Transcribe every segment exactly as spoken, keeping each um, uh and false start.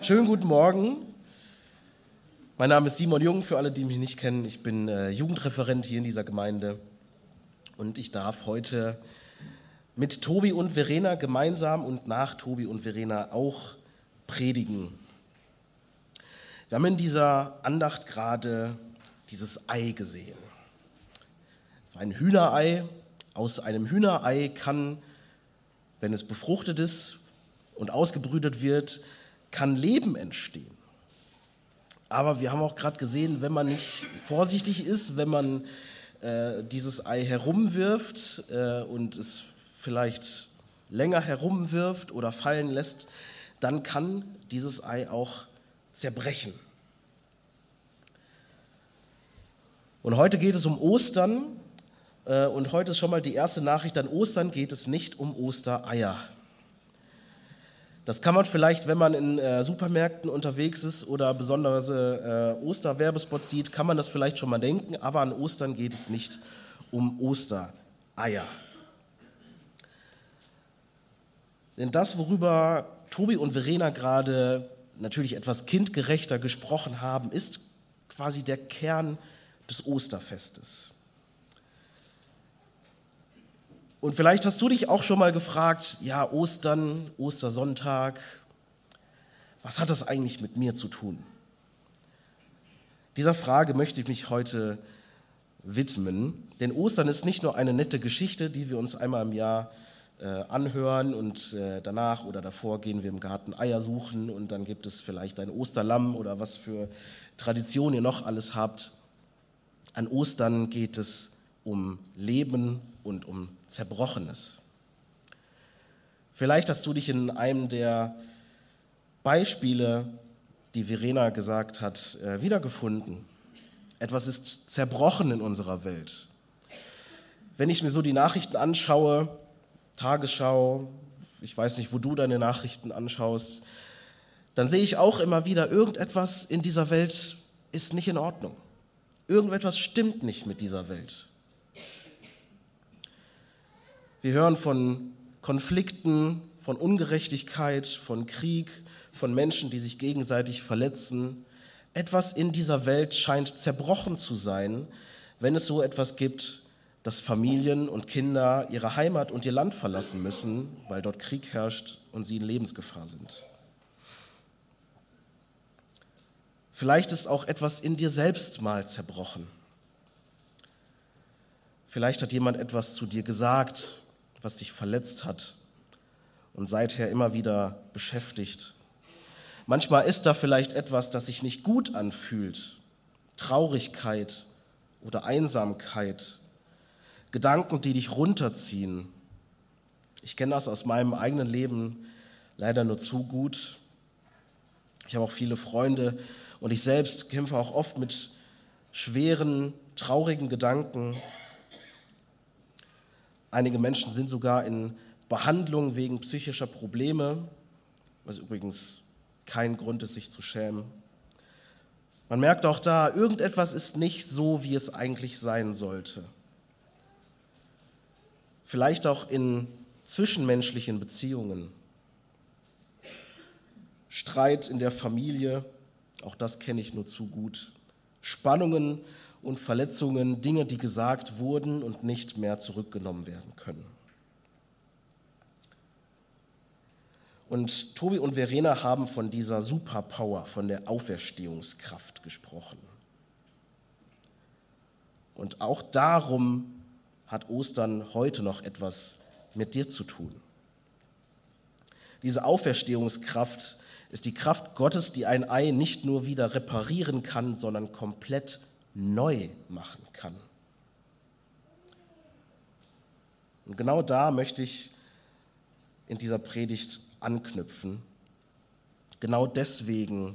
Schönen guten Morgen. Mein Name ist Simon Jung, für alle, die mich nicht kennen. Ich bin äh, Jugendreferent hier in dieser Gemeinde und ich darf heute mit Tobi und Verena gemeinsam und nach Tobi und Verena auch predigen. Wir haben in dieser Andacht gerade dieses Ei gesehen. Es war ein Hühnerei. Aus einem Hühnerei kann, wenn es befruchtet ist und ausgebrütet wird, kann Leben entstehen. Aber wir haben auch gerade gesehen, wenn man nicht vorsichtig ist, wenn man äh, dieses Ei herumwirft äh, und es vielleicht länger herumwirft oder fallen lässt, dann kann dieses Ei auch zerbrechen. Und heute geht es um Ostern äh, und heute ist schon mal die erste Nachricht, an Ostern geht es nicht um Ostereier. Das kann man vielleicht, wenn man in äh, Supermärkten unterwegs ist oder besondere äh, Osterwerbespots sieht, kann man das vielleicht schon mal denken, aber an Ostern geht es nicht um Ostereier. Denn das, worüber Tobi und Verena gerade natürlich etwas kindgerechter gesprochen haben, ist quasi der Kern des Osterfestes. Und vielleicht hast du dich auch schon mal gefragt, ja, Ostern, Ostersonntag, was hat das eigentlich mit mir zu tun? Dieser Frage möchte ich mich heute widmen, denn Ostern ist nicht nur eine nette Geschichte, die wir uns einmal im Jahr äh, anhören und äh, danach oder davor gehen wir im Garten Eier suchen und dann gibt es vielleicht ein Osterlamm oder was für Tradition ihr noch alles habt. An Ostern geht es um Leben und um Zerbrochenes. Vielleicht hast du dich in einem der Beispiele, die Verena gesagt hat, wiedergefunden. Etwas ist zerbrochen in unserer Welt. Wenn ich mir so die Nachrichten anschaue, Tagesschau, ich weiß nicht, wo du deine Nachrichten anschaust, dann sehe ich auch immer wieder, irgendetwas in dieser Welt ist nicht in Ordnung. Irgendetwas stimmt nicht mit dieser Welt. Wir hören von Konflikten, von Ungerechtigkeit, von Krieg, von Menschen, die sich gegenseitig verletzen. Etwas in dieser Welt scheint zerbrochen zu sein, wenn es so etwas gibt, dass Familien und Kinder ihre Heimat und ihr Land verlassen müssen, weil dort Krieg herrscht und sie in Lebensgefahr sind. Vielleicht ist auch etwas in dir selbst mal zerbrochen. Vielleicht hat jemand etwas zu dir gesagt, was dich verletzt hat und seither immer wieder beschäftigt. Manchmal ist da vielleicht etwas, das sich nicht gut anfühlt, Traurigkeit oder Einsamkeit, Gedanken, die dich runterziehen. Ich kenne das aus meinem eigenen Leben leider nur zu gut. Ich habe auch viele Freunde und ich selbst kämpfe auch oft mit schweren, traurigen Gedanken. Einige Menschen sind sogar in Behandlung wegen psychischer Probleme, was übrigens kein Grund ist, sich zu schämen. Man merkt auch da, irgendetwas ist nicht so, wie es eigentlich sein sollte. Vielleicht auch in zwischenmenschlichen Beziehungen. Streit in der Familie, auch das kenne ich nur zu gut. Spannungen und Verletzungen, Dinge, die gesagt wurden und nicht mehr zurückgenommen werden können. Und Tobi und Verena haben von dieser Superpower, von der Auferstehungskraft gesprochen. Und auch darum hat Ostern heute noch etwas mit dir zu tun. Diese Auferstehungskraft ist die Kraft Gottes, die ein Ei nicht nur wieder reparieren kann, sondern komplett neu machen kann. Und genau da möchte ich in dieser Predigt anknüpfen. Genau deswegen,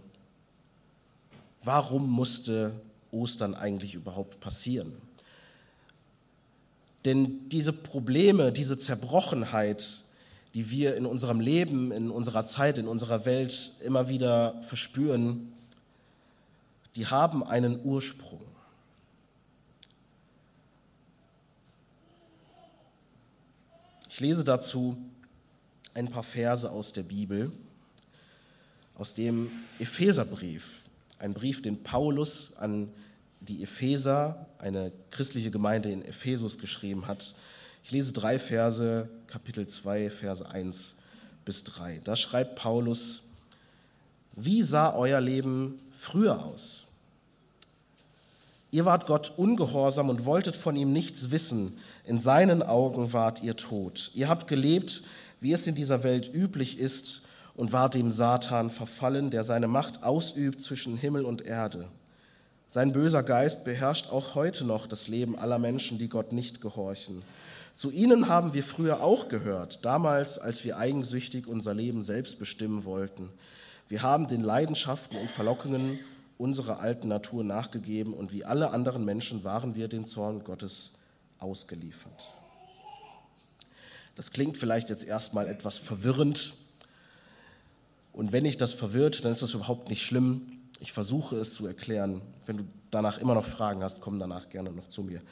warum musste Ostern eigentlich überhaupt passieren? Denn diese Probleme, diese Zerbrochenheit, die wir in unserem Leben, in unserer Zeit, in unserer Welt immer wieder verspüren, die haben einen Ursprung. Ich lese dazu ein paar Verse aus der Bibel. aus dem Epheserbrief, ein Brief, den Paulus an die Epheser, eine christliche Gemeinde in Ephesus, geschrieben hat. Ich lese drei Verse, Kapitel zwei, Verse eins bis drei. Da schreibt Paulus: Wie sah euer Leben früher aus? Ihr wart Gott ungehorsam und wolltet von ihm nichts wissen. In seinen Augen wart ihr tot. Ihr habt gelebt, wie es in dieser Welt üblich ist, und wart dem Satan verfallen, der seine Macht ausübt zwischen Himmel und Erde. Sein böser Geist beherrscht auch heute noch das Leben aller Menschen, die Gott nicht gehorchen. Zu ihnen haben wir früher auch gehört, damals, als wir eigensüchtig unser Leben selbst bestimmen wollten. Wir haben den Leidenschaften und Verlockungen unserer alten Natur nachgegeben und wie alle anderen Menschen waren wir dem Zorn Gottes ausgeliefert. Das klingt vielleicht jetzt erstmal etwas verwirrend. Und wenn dich das verwirrt, dann ist das überhaupt nicht schlimm. Ich versuche es zu erklären. Wenn du danach immer noch Fragen hast, komm danach gerne noch zu mir.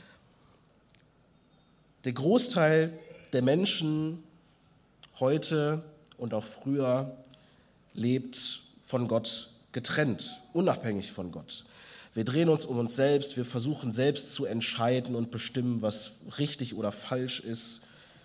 Der Großteil der Menschen heute und auch früher lebt von Gott getrennt, unabhängig von Gott. Wir drehen uns um uns selbst, wir versuchen selbst zu entscheiden und bestimmen, was richtig oder falsch ist.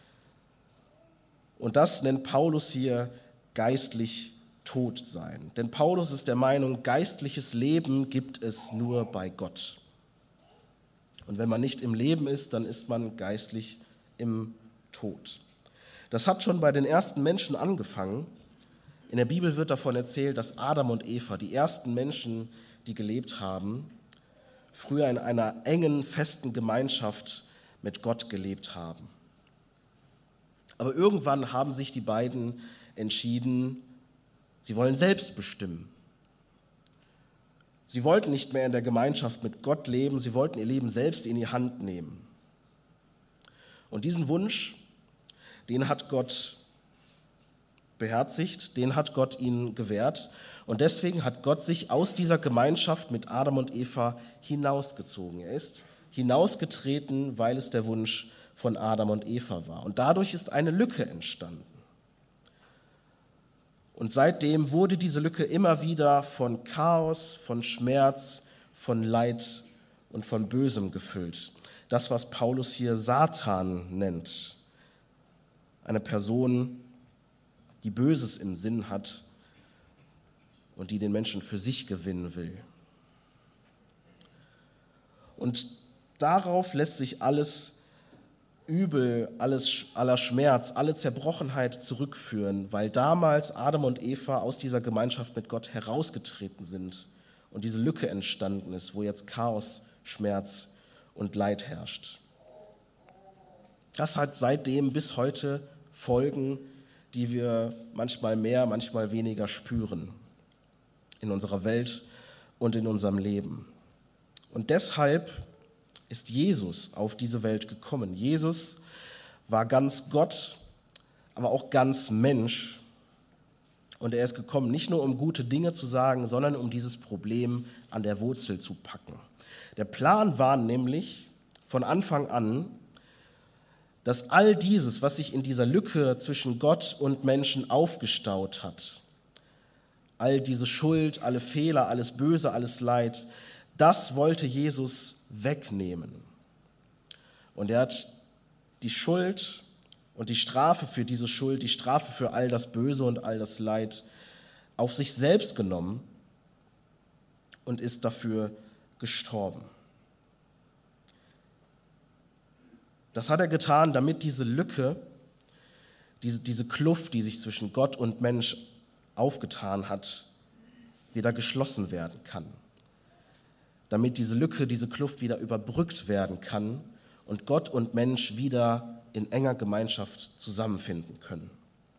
Und das nennt Paulus hier geistlich tot sein. Denn Paulus ist der Meinung, geistliches Leben gibt es nur bei Gott. Und wenn man nicht im Leben ist, dann ist man geistlich im Tod. Das hat schon bei den ersten Menschen angefangen. In der Bibel wird davon erzählt, dass Adam und Eva, die ersten Menschen, die gelebt haben, früher in einer engen, festen Gemeinschaft mit Gott gelebt haben. Aber irgendwann haben sich die beiden entschieden, sie wollen selbst bestimmen. Sie wollten nicht mehr in der Gemeinschaft mit Gott leben, sie wollten ihr Leben selbst in die Hand nehmen. Und diesen Wunsch, den hat Gott beherzigt, den hat Gott ihnen gewährt. Und deswegen hat Gott sich aus dieser Gemeinschaft mit Adam und Eva hinausgezogen. Er ist hinausgetreten, weil es der Wunsch von Adam und Eva war. Und dadurch ist eine Lücke entstanden. Und seitdem wurde diese Lücke immer wieder von Chaos, von Schmerz, von Leid und von Bösem gefüllt. Das, was Paulus hier Satan nennt. Eine Person, die Böses im Sinn hat und die den Menschen für sich gewinnen will. Und darauf lässt sich alles Übel, alles, aller Schmerz, alle Zerbrochenheit zurückführen, weil damals Adam und Eva aus dieser Gemeinschaft mit Gott herausgetreten sind und diese Lücke entstanden ist, wo jetzt Chaos, Schmerz und Leid herrscht. Das hat seitdem bis heute Folgen, die wir manchmal mehr, manchmal weniger spüren in unserer Welt und in unserem Leben. Und deshalb ist Jesus auf diese Welt gekommen. Jesus war ganz Gott, aber auch ganz Mensch. Und er ist gekommen, nicht nur um gute Dinge zu sagen, sondern um dieses Problem an der Wurzel zu packen. Der Plan war nämlich von Anfang an, dass all dieses, was sich in dieser Lücke zwischen Gott und Menschen aufgestaut hat, all diese Schuld, alle Fehler, alles Böse, alles Leid, das wollte Jesus wegnehmen. Und er hat die Schuld und die Strafe für diese Schuld, die Strafe für all das Böse und all das Leid auf sich selbst genommen und ist dafür gestorben. Das hat er getan, damit diese Lücke, diese, diese Kluft, die sich zwischen Gott und Mensch aufgetan hat, wieder geschlossen werden kann. Damit diese Lücke, diese Kluft wieder überbrückt werden kann und Gott und Mensch wieder in enger Gemeinschaft zusammenfinden können.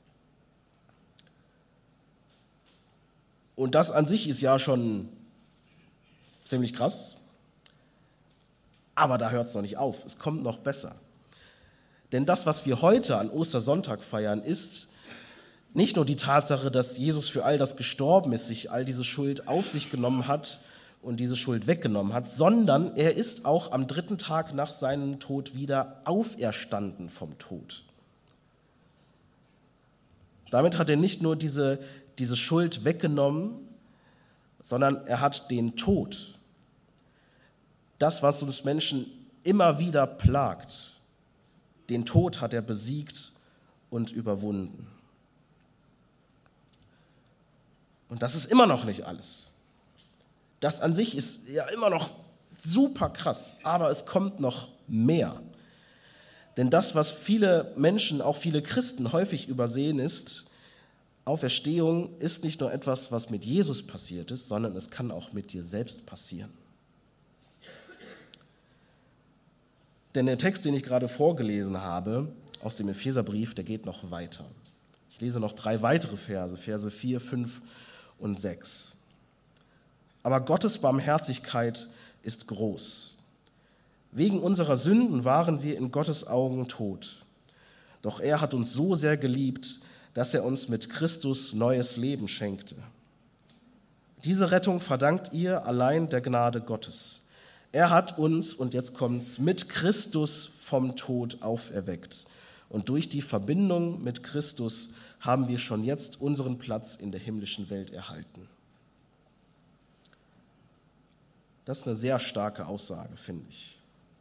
Und das an sich ist ja schon ziemlich krass, aber da hört es noch nicht auf, es kommt noch besser. Denn das, was wir heute an Ostersonntag feiern, ist nicht nur die Tatsache, dass Jesus für all das gestorben ist, sich all diese Schuld auf sich genommen hat und diese Schuld weggenommen hat, sondern er ist auch am dritten Tag nach seinem Tod wieder auferstanden vom Tod. Damit hat er nicht nur diese diese Schuld weggenommen, sondern er hat den Tod, das, was uns Menschen immer wieder plagt, den Tod hat er besiegt und überwunden. Und das ist immer noch nicht alles. Das an sich ist ja immer noch super krass, aber es kommt noch mehr. Denn das, was viele Menschen, auch viele Christen häufig übersehen, ist, Auferstehung ist nicht nur etwas, was mit Jesus passiert ist, sondern es kann auch mit dir selbst passieren. Denn der Text, den ich gerade vorgelesen habe, aus dem Epheserbrief, der geht noch weiter. Ich lese noch drei weitere Verse, Verse vier, fünf und sechs. Aber Gottes Barmherzigkeit ist groß. Wegen unserer Sünden waren wir in Gottes Augen tot. Doch er hat uns so sehr geliebt, dass er uns mit Christus neues Leben schenkte. Diese Rettung verdankt ihr allein der Gnade Gottes. Er hat uns, und jetzt kommt's, mit Christus vom Tod auferweckt. Und durch die Verbindung mit Christus haben wir schon jetzt unseren Platz in der himmlischen Welt erhalten. Das ist eine sehr starke Aussage, finde ich.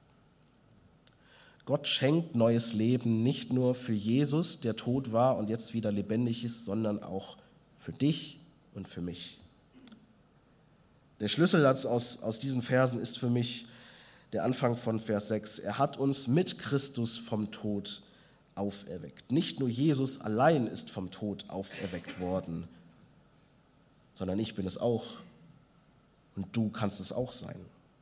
Gott schenkt neues Leben nicht nur für Jesus, der tot war und jetzt wieder lebendig ist, sondern auch für dich und für mich. Der Schlüsselsatz aus, aus diesen Versen ist für mich der Anfang von Vers sechs. Er hat uns mit Christus vom Tod auferweckt. Nicht nur Jesus allein ist vom Tod auferweckt worden, sondern ich bin es auch und du kannst es auch sein.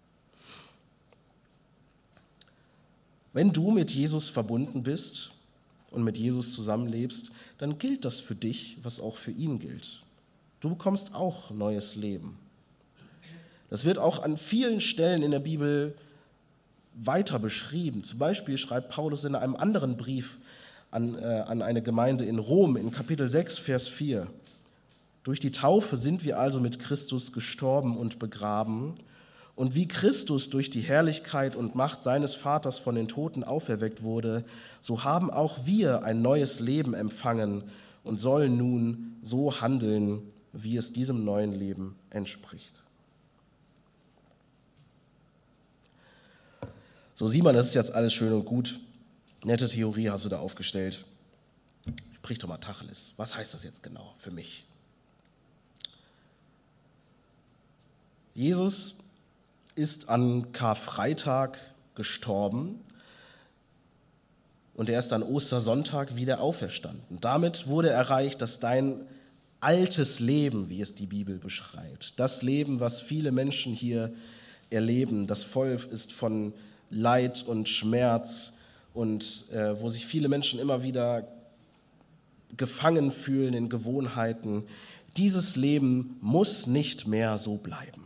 Wenn du mit Jesus verbunden bist und mit Jesus zusammenlebst, dann gilt das für dich, was auch für ihn gilt. Du bekommst auch neues Leben. Das wird auch an vielen Stellen in der Bibel weiter beschrieben. Zum Beispiel schreibt Paulus in einem anderen Brief an, äh, an eine Gemeinde in Rom in Kapitel sechs, Vers vier. Durch die Taufe sind wir also mit Christus gestorben und begraben. Und wie Christus durch die Herrlichkeit und Macht seines Vaters von den Toten auferweckt wurde, so haben auch wir ein neues Leben empfangen und sollen nun so handeln, wie es diesem neuen Leben entspricht. So, Simon, das ist jetzt alles schön und gut. Nette Theorie hast du da aufgestellt. Sprich doch mal Tacheles. Was heißt das jetzt genau für mich? Jesus ist an Karfreitag gestorben und er ist an Ostersonntag wieder auferstanden. Damit wurde erreicht, dass dein altes Leben, wie es die Bibel beschreibt, das Leben, was viele Menschen hier erleben, das voll ist von Leid und Schmerz und äh, wo sich viele Menschen immer wieder gefangen fühlen in Gewohnheiten, dieses Leben muss nicht mehr so bleiben.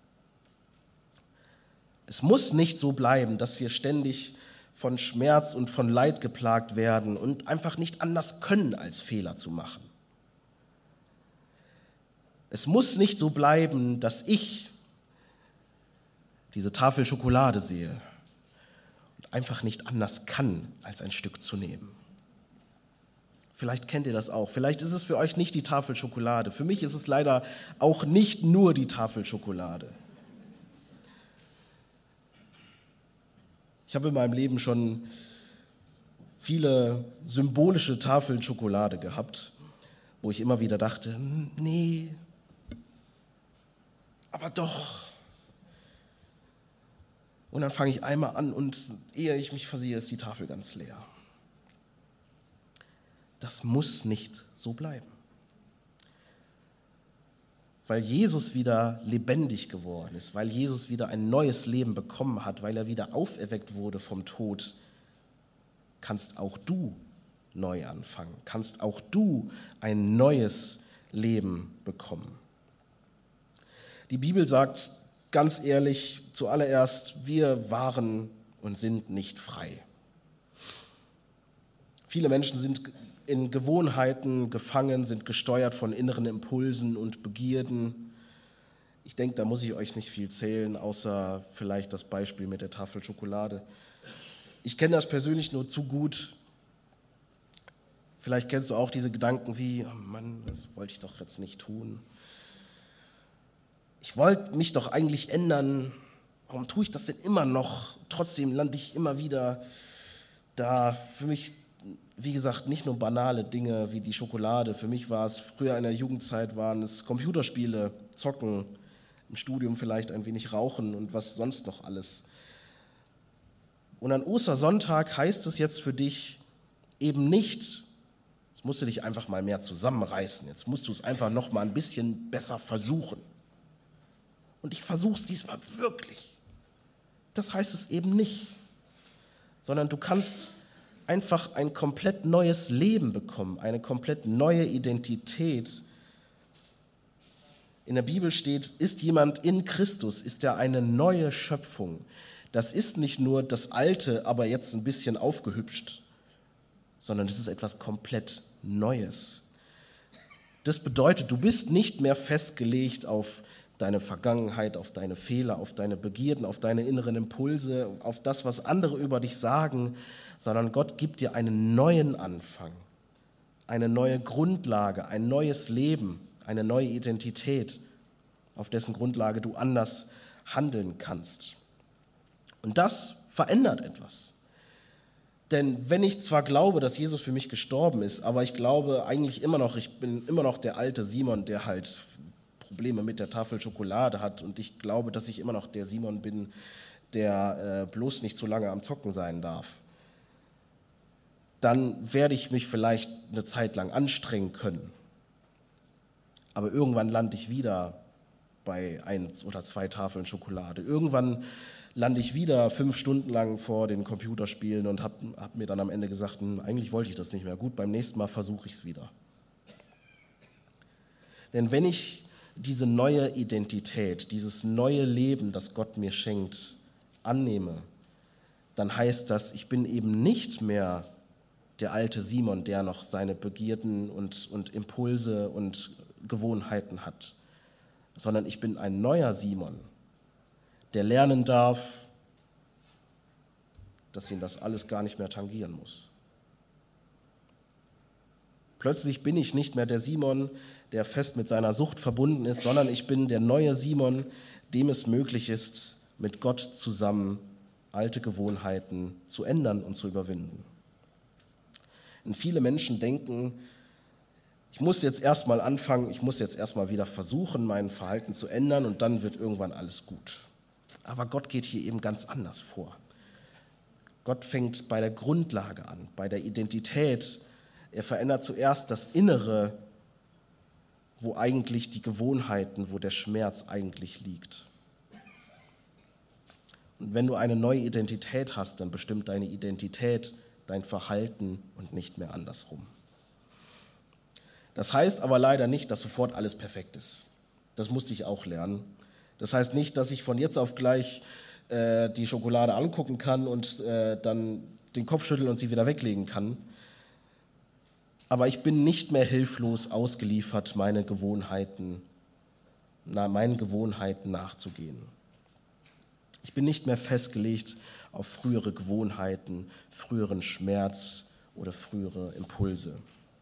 Es muss nicht so bleiben, dass wir ständig von Schmerz und von Leid geplagt werden und einfach nicht anders können, als Fehler zu machen. Es muss nicht so bleiben, dass ich diese Tafel Schokolade sehe und einfach nicht anders kann, als ein Stück zu nehmen. Vielleicht kennt ihr das auch. Vielleicht ist es für euch nicht die Tafel Schokolade. Für mich ist es leider auch nicht nur die Tafel Schokolade. Ich habe in meinem Leben schon viele symbolische Tafeln Schokolade gehabt, wo ich immer wieder dachte, nee, aber doch. Und dann fange ich einmal an und ehe ich mich versehe, ist die Tafel ganz leer. Das muss nicht so bleiben. Weil Jesus wieder lebendig geworden ist, weil Jesus wieder ein neues Leben bekommen hat, weil er wieder auferweckt wurde vom Tod, kannst auch du neu anfangen, kannst auch du ein neues Leben bekommen. Die Bibel sagt ganz ehrlich zuallererst, wir waren und sind nicht frei. Viele Menschen sind in Gewohnheiten gefangen, sind gesteuert von inneren Impulsen und Begierden. Ich denke, da muss ich euch nicht viel zählen, außer vielleicht das Beispiel mit der Tafel Schokolade. Ich kenne das persönlich nur zu gut. Vielleicht kennst du auch diese Gedanken wie, oh Mann, das wollte ich doch jetzt nicht tun. Ich wollte mich doch eigentlich ändern. Warum tue ich das denn immer noch? Trotzdem lande ich immer wieder da. Für mich, wie gesagt, nicht nur banale Dinge wie die Schokolade. Für mich war es, früher in der Jugendzeit waren es Computerspiele, Zocken, im Studium vielleicht ein wenig Rauchen und was sonst noch alles. Und an Ostersonntag heißt es jetzt für dich eben nicht, jetzt musst du dich einfach mal mehr zusammenreißen, jetzt musst du es einfach noch mal ein bisschen besser versuchen. Und ich versuche es diesmal wirklich. Das heißt es eben nicht, sondern du kannst einfach ein komplett neues Leben bekommen, eine komplett neue Identität. In der Bibel steht, ist jemand in Christus, ist er eine neue Schöpfung. Das ist nicht nur das Alte, aber jetzt ein bisschen aufgehübscht, sondern es ist etwas komplett Neues. Das bedeutet, du bist nicht mehr festgelegt auf deine Vergangenheit, auf deine Fehler, auf deine Begierden, auf deine inneren Impulse, auf das, was andere über dich sagen, sondern Gott gibt dir einen neuen Anfang, eine neue Grundlage, ein neues Leben, eine neue Identität, auf dessen Grundlage du anders handeln kannst. Und das verändert etwas. Denn wenn ich zwar glaube, dass Jesus für mich gestorben ist, aber ich glaube eigentlich immer noch, ich bin immer noch der alte Simon, der halt Probleme mit der Tafel Schokolade hat, und ich glaube, dass ich immer noch der Simon bin, der äh, bloß nicht zu lange am Zocken sein darf, dann werde ich mich vielleicht eine Zeit lang anstrengen können. Aber irgendwann lande ich wieder bei ein oder zwei Tafeln Schokolade. Irgendwann lande ich wieder fünf Stunden lang vor den Computerspielen und habe hab mir dann am Ende gesagt, eigentlich wollte ich das nicht mehr. Gut, beim nächsten Mal versuche ich es wieder. Denn wenn ich diese neue Identität, dieses neue Leben, das Gott mir schenkt, annehme, dann heißt das, ich bin eben nicht mehr der alte Simon, der noch seine Begierden und, und Impulse und Gewohnheiten hat, sondern ich bin ein neuer Simon, der lernen darf, dass ihn das alles gar nicht mehr tangieren muss. Plötzlich bin ich nicht mehr der Simon, der fest mit seiner Sucht verbunden ist, sondern ich bin der neue Simon, dem es möglich ist, mit Gott zusammen alte Gewohnheiten zu ändern und zu überwinden. Und viele Menschen denken, ich muss jetzt erstmal anfangen, ich muss jetzt erstmal wieder versuchen, mein Verhalten zu ändern und dann wird irgendwann alles gut. Aber Gott geht hier eben ganz anders vor. Gott fängt bei der Grundlage an, bei der Identität. Er verändert zuerst das Innere, wo eigentlich die Gewohnheiten, wo der Schmerz eigentlich liegt. Und wenn du eine neue Identität hast, dann bestimmt deine Identität dein Verhalten und nicht mehr andersrum. Das heißt aber leider nicht, dass sofort alles perfekt ist. Das musste ich auch lernen. Das heißt nicht, dass ich von jetzt auf gleich äh, die Schokolade angucken kann und äh, dann den Kopf schütteln und sie wieder weglegen kann. Aber ich bin nicht mehr hilflos ausgeliefert, meine Gewohnheiten, na, meinen Gewohnheiten nachzugehen. Ich bin nicht mehr festgelegt auf frühere Gewohnheiten, früheren Schmerz oder frühere Impulse.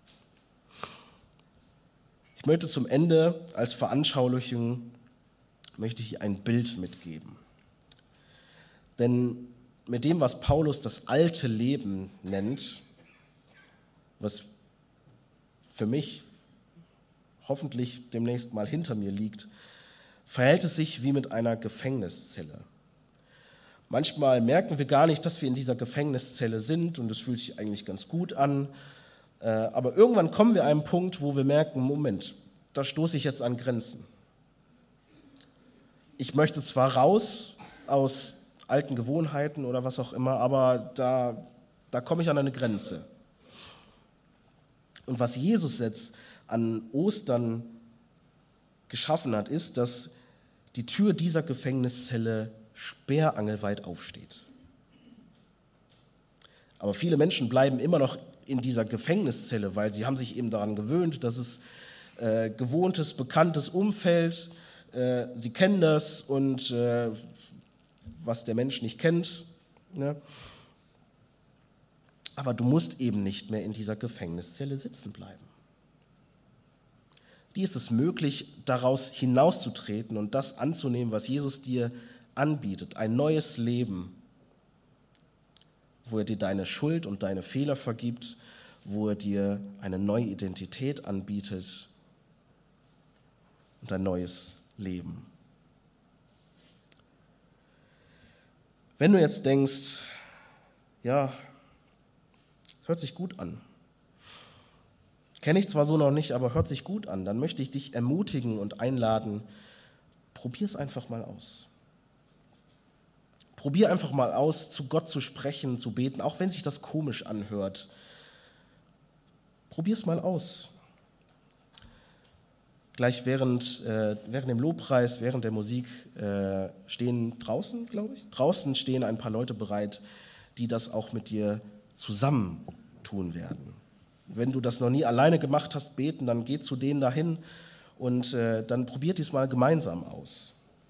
Ich möchte zum Ende als Veranschaulichung möchte ich ein Bild mitgeben. Denn mit dem, was Paulus das alte Leben nennt, was für mich hoffentlich demnächst mal hinter mir liegt, verhält es sich wie mit einer Gefängniszelle. Manchmal merken wir gar nicht, dass wir in dieser Gefängniszelle sind und es fühlt sich eigentlich ganz gut an. Aber irgendwann kommen wir an einen Punkt, wo wir merken, Moment, da stoße ich jetzt an Grenzen. Ich möchte zwar raus aus alten Gewohnheiten oder was auch immer, aber da, da komme ich an eine Grenze. Und was Jesus jetzt an Ostern geschaffen hat, ist, dass die Tür dieser Gefängniszelle sperrangelweit aufsteht. Aber viele Menschen bleiben immer noch in dieser Gefängniszelle, weil sie haben sich eben daran gewöhnt, dass es äh, gewohntes, bekanntes Umfeld, äh, sie kennen das und äh, was der Mensch nicht kennt, ne? aber du musst eben nicht mehr in dieser Gefängniszelle sitzen bleiben. Dir ist es möglich, daraus hinauszutreten und das anzunehmen, was Jesus dir anbietet, ein neues Leben, wo er dir deine Schuld und deine Fehler vergibt, wo er dir eine neue Identität anbietet und ein neues Leben. Wenn du jetzt denkst, ja, hört sich gut an, kenne ich zwar so noch nicht, aber hört sich gut an, dann möchte ich dich ermutigen und einladen, probier es einfach mal aus. Probier einfach mal aus, zu Gott zu sprechen, zu beten, auch wenn sich das komisch anhört. Probier es mal aus. Gleich während, äh, während dem Lobpreis, während der Musik äh, stehen draußen, glaube ich, draußen stehen ein paar Leute bereit, die das auch mit dir zusammen tun werden. Wenn du das noch nie alleine gemacht hast, beten, dann geh zu denen dahin und äh, dann probiert dies mal gemeinsam aus.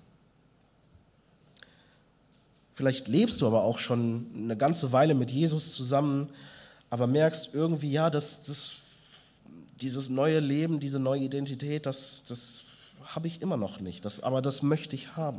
Vielleicht lebst du aber auch schon eine ganze Weile mit Jesus zusammen, aber merkst irgendwie, ja, das, das, dieses neue Leben, diese neue Identität, das, das habe ich immer noch nicht, das, aber das möchte ich haben.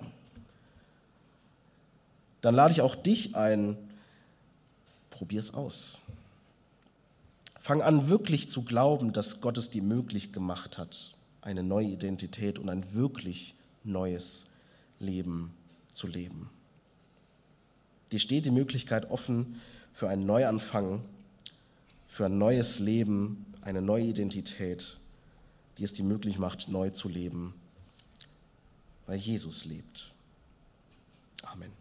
Dann lade ich auch dich ein, probier es aus. Fang an, wirklich zu glauben, dass Gott es dir möglich gemacht hat, eine neue Identität und ein wirklich neues Leben zu leben. Dir steht die Möglichkeit offen für einen Neuanfang, für ein neues Leben, eine neue Identität, die es dir möglich macht, neu zu leben, weil Jesus lebt. Amen.